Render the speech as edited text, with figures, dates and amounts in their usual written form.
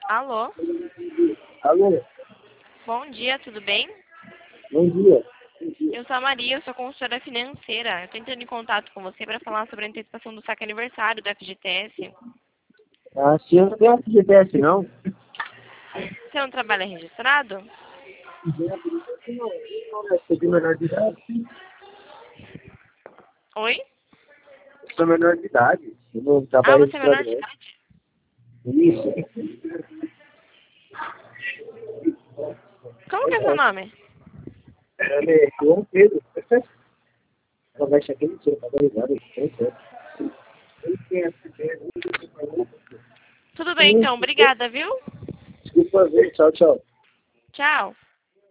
Alô? Alô, Bom dia, tudo bem? bom dia. Eu sou a Maria, eu sou consultora financeira. Eu estou entrando em contato com você para falar sobre a antecipação do saque aniversário do FGTS. Ah, sim, eu não tenho FGTS, não. Você não trabalha registrado? Eu sou de menor de idade. Oi? Eu sou menor de idade. Eu não Ah, trabalho você é menor registrado, de não. idade? Isso. Como que é seu nome? Ela é João Pedro. Ela vai achar que ele tira, tá ligado? Não sei. Ele tem FGTS. Tudo bem, então. Obrigada, viu? Desculpa ver. Tchau, tchau. Tchau.